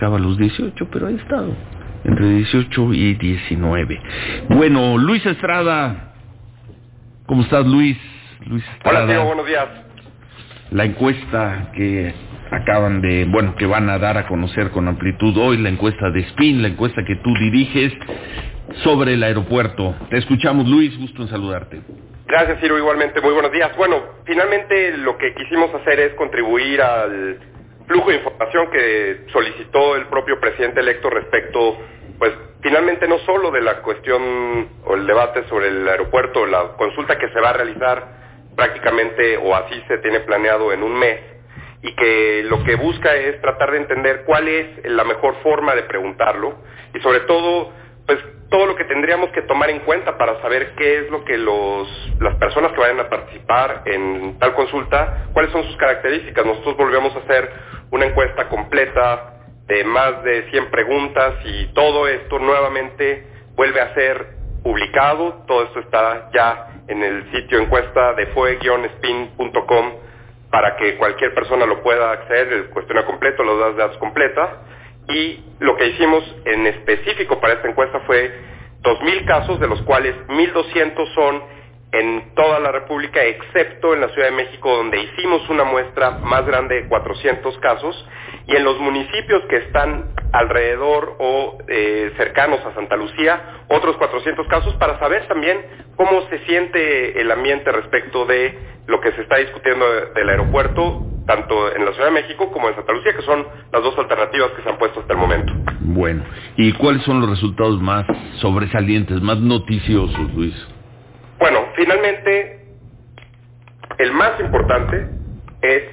acaba los 18, pero ha estado entre 18 y 19. Bueno, Luis Estrada, ¿cómo estás, Luis? Luis Estrada. Hola, tío, buenos días. La encuesta que que van a dar a conocer con amplitud hoy, la encuesta de SPIN, la encuesta que tú diriges sobre el aeropuerto. Te escuchamos, Luis, gusto en saludarte. Gracias, Ciro, igualmente, muy buenos días. Bueno, finalmente lo que quisimos hacer es contribuir al flujo de información que solicitó el propio presidente electo respecto, pues, finalmente no solo de la cuestión o el debate sobre el aeropuerto, la consulta que se va a realizar prácticamente, o así se tiene planeado, en un mes, y que lo que busca es tratar de entender cuál es la mejor forma de preguntarlo, y sobre todo, pues, todo lo que tendríamos que tomar en cuenta para saber qué es lo que las personas que vayan a participar en tal consulta, cuáles son sus características. Nosotros volvemos a hacer una encuesta completa de más de 100 preguntas y todo esto nuevamente vuelve a ser publicado. Todo esto está ya en el sitio encuesta de fue-spin.com para que cualquier persona lo pueda acceder, el cuestionario completo, los datos completas. Y lo que hicimos en específico para esta encuesta fue 2,000 casos, de los cuales 1,200 son en toda la República, excepto en la Ciudad de México, donde hicimos una muestra más grande de 400 casos, y en los municipios que están alrededor o cercanos a Santa Lucía, otros 400 casos, para saber también cómo se siente el ambiente respecto de lo que se está discutiendo del aeropuerto, tanto en la Ciudad de México como en Santa Lucía, que son las dos alternativas que se han puesto hasta el momento. Bueno, ¿y cuáles son los resultados más sobresalientes, más noticiosos, Luis? Bueno, finalmente, el más importante es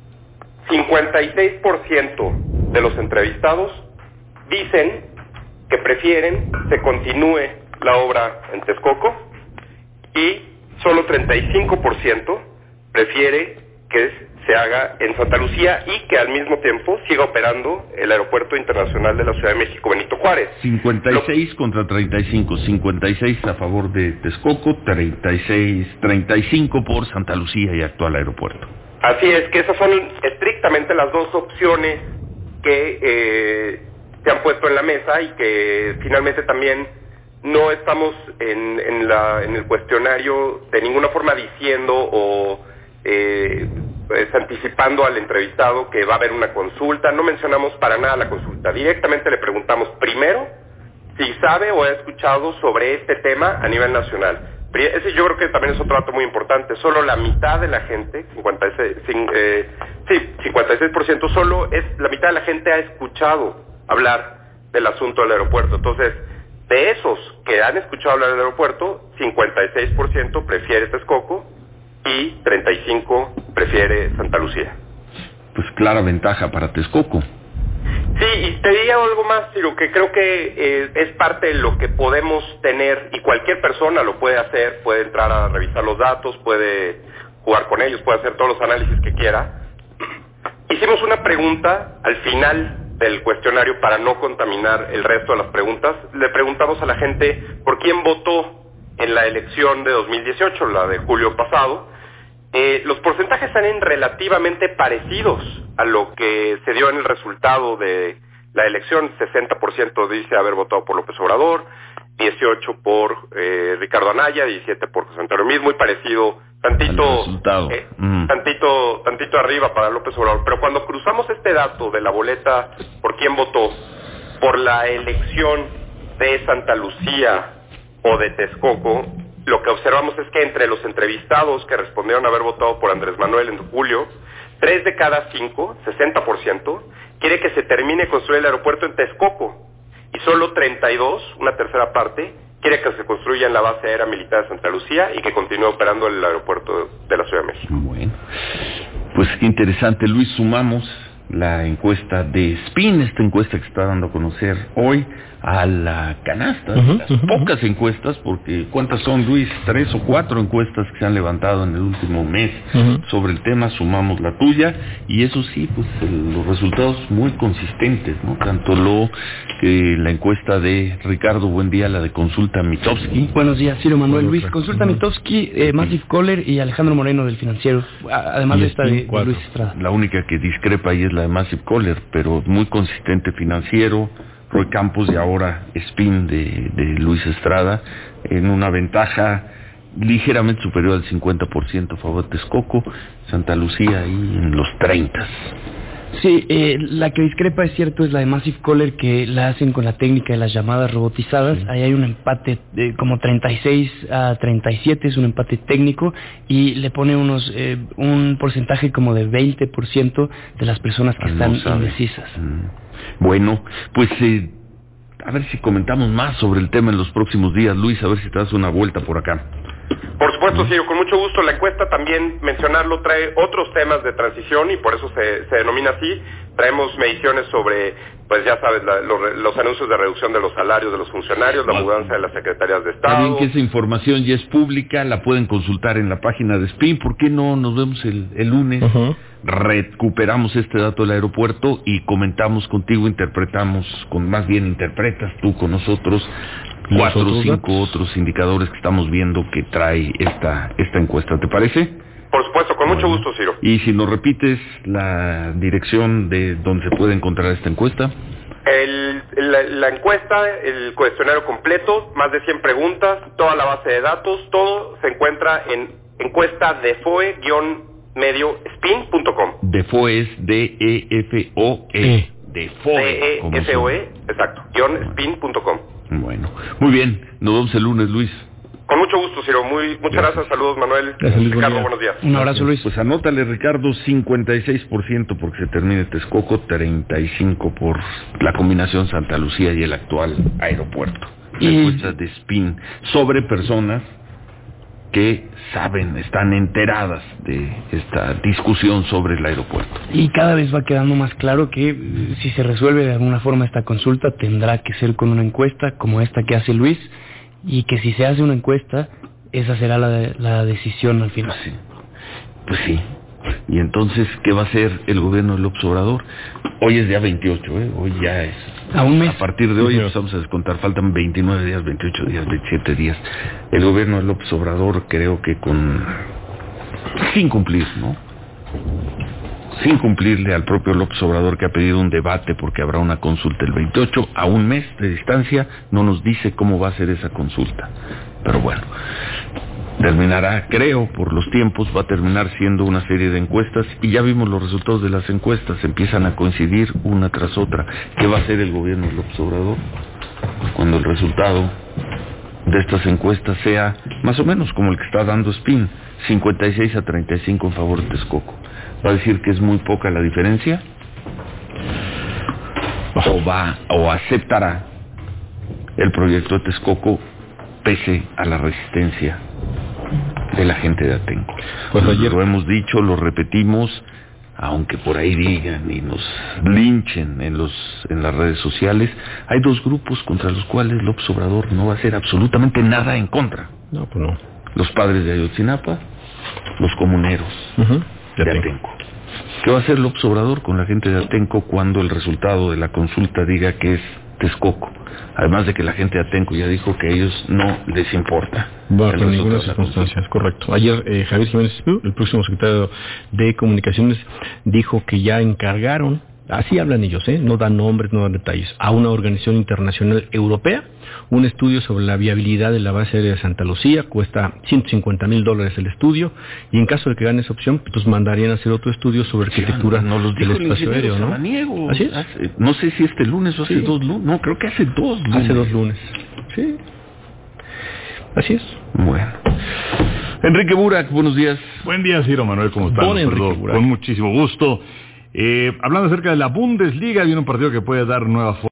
56% de los entrevistados dicen que prefieren se continúe la obra en Texcoco, y solo 35% prefiere que se haga en Santa Lucía y que al mismo tiempo siga operando el Aeropuerto Internacional de la Ciudad de México, Benito Juárez. 56 contra 35, 56 a favor de Texcoco, 35 por Santa Lucía y actual aeropuerto. Así es, que esas son estrictamente las dos opciones que se han puesto en la mesa, y que finalmente también no estamos en el cuestionario de ninguna forma diciendo o anticipando al entrevistado que va a haber una consulta. No mencionamos para nada la consulta. Directamente le preguntamos primero si sabe o ha escuchado sobre este tema a nivel nacional. Ese yo creo que también es otro dato muy importante. Solo la mitad de la gente, 56%, solo es la mitad de la gente ha escuchado hablar del asunto del aeropuerto. Entonces, de esos que han escuchado hablar del aeropuerto, 56% prefiere Texcoco y 35% prefiere Santa Lucía. Pues clara ventaja para Texcoco. Sí, y te diría algo más, Ciro, que creo que es parte de lo que podemos tener, y cualquier persona lo puede hacer, puede entrar a revisar los datos, puede jugar con ellos, puede hacer todos los análisis que quiera. Hicimos una pregunta al final del cuestionario para no contaminar el resto de las preguntas. Le preguntamos a la gente por quién votó en la elección de 2018, la de julio pasado. Los porcentajes salen relativamente parecidos a lo que se dio en el resultado de la elección. 60% dice haber votado por López Obrador, 18% por Ricardo Anaya, 17% por José Antonio Meade, muy parecido, tantito arriba para López Obrador. Pero cuando cruzamos este dato de la boleta por quién votó por la elección de Santa Lucía o de Texcoco, lo que observamos es que entre los entrevistados que respondieron haber votado por Andrés Manuel en julio, 3 de cada 5, 60%, quiere que se termine de construir el aeropuerto en Texcoco, y solo 32, una tercera parte, quiere que se construya en la base aérea militar de Santa Lucía y que continúe operando el aeropuerto de la Ciudad de México. Bueno, pues qué interesante, Luis. Sumamos la encuesta de SPIN, esta encuesta que está dando a conocer hoy, a la canasta, las pocas encuestas, porque ¿cuántas son, Luis? 3 o 4 encuestas que se han levantado en el último mes sobre el tema. Sumamos la tuya, y eso sí, pues los resultados muy consistentes, ¿no? Tanto la encuesta de Ricardo Buendía, la de Consulta Mitofsky. Buenos días, Ciro Manuel. Luis, Consulta Mitofsky, Massive Caller y Alejandro Moreno del Financiero, además de esta de Luis Estrada. La única que discrepa ahí es la de Massive Caller, pero muy consistente financiero. Roy Campos y ahora Spin de Luis Estrada, en una ventaja ligeramente superior al 50% a favor de Texcoco. Santa Lucía ahí en los 30. Sí, la que discrepa, es cierto, es la de Massive Caller, que la hacen con la técnica de las llamadas robotizadas. Sí. Ahí hay un empate de como 36-37, es un empate técnico, y le pone un porcentaje como de 20% de las personas que están indecisas. Bueno, pues a ver si comentamos más sobre el tema en los próximos días. Luis, a ver si te das una vuelta por acá. Por supuesto, Ciro, con mucho gusto. La encuesta, también mencionarlo, trae otros temas de transición y por eso se denomina así. Traemos mediciones sobre, pues ya sabes, los anuncios de reducción de los salarios de los funcionarios, la mudanza de las secretarías de Estado. También que esa información ya es pública, la pueden consultar en la página de Spin. ¿Por qué no nos vemos el lunes? Recuperamos este dato del aeropuerto y comentamos contigo, interpretas tú con nosotros 4 o 5 otros indicadores que estamos viendo que trae esta encuesta. ¿Te parece? Por supuesto, con mucho gusto, Ciro. Y si nos repites la dirección de donde se puede encontrar esta encuesta. La encuesta, el cuestionario completo, más de 100 preguntas, toda la base de datos, todo se encuentra en encuesta defoe-spin.com. Defoe es D-E-F-O-E. Defoe. D-E-F-O-E, exacto, _spin.com. Bueno, muy bien, nos vemos el lunes, Luis. Con mucho gusto, Ciro. Muchas gracias. Saludos, Manuel. Gracias, Ricardo, buenos días. Un abrazo, Luis. Pues anótale, Ricardo, 56% porque se termine Texcoco, 35% por la combinación Santa Lucía y el actual aeropuerto. Encuestas de Spin sobre personas que saben, están enteradas de esta discusión sobre el aeropuerto. Y cada vez va quedando más claro que si se resuelve de alguna forma esta consulta, tendrá que ser con una encuesta como esta que hace Luis, y que si se hace una encuesta, esa será la decisión al final. Pues sí. Y entonces, ¿qué va a hacer el gobierno de López Obrador? Hoy es día 28, hoy ya es. A un mes. A partir de hoy empezamos a descontar, faltan 29 días, 28 días, 27 días. El gobierno de López Obrador, creo que sin cumplir, ¿no? Sin cumplirle al propio López Obrador, que ha pedido un debate porque habrá una consulta el 28, a un mes de distancia, no nos dice cómo va a ser esa consulta. Pero bueno, terminará, creo, por los tiempos, va a terminar siendo una serie de encuestas, y ya vimos los resultados de las encuestas, empiezan a coincidir una tras otra. ¿Qué va a hacer el gobierno de López Obrador cuando el resultado de estas encuestas sea más o menos como el que está dando Spin, 56-35 en favor de Texcoco? ¿Va a decir que es muy poca la diferencia? ¿O aceptará el proyecto de Texcoco pese a la resistencia de la gente de Atenco? Pues ayer lo hemos dicho, lo repetimos, aunque por ahí digan y nos linchen en las redes sociales, hay dos grupos contra los cuales López Obrador no va a hacer absolutamente nada en contra. No, pues no. Los padres de Ayotzinapa, los comuneros de Atenco. ¿Qué va a hacer López Obrador con la gente de Atenco cuando el resultado de la consulta diga que es Texcoco? Además de que la gente de Atenco ya dijo que a ellos no les importa. Bajo ninguna circunstancia, es correcto. Ayer Javier Jiménez, el próximo secretario de Comunicaciones, dijo que ya encargaron, así hablan ellos, no dan nombres, no dan detalles, a una organización internacional europea un estudio sobre la viabilidad de la base aérea de Santa Lucía. Cuesta $150,000 el estudio, y en caso de que gane esa opción, pues mandarían a hacer otro estudio sobre arquitectura del espacio aéreo, ¿no? ¿Así es? No sé si este lunes o hace 2 lunes. No, creo que hace 2 lunes. Hace 2 lunes. Sí. Así es. Bueno. Enrique Burak, buenos días. Buen día, Ciro Manuel, ¿cómo estás? Con muchísimo gusto. Hablando acerca de la Bundesliga, viene un partido que puede dar nueva forma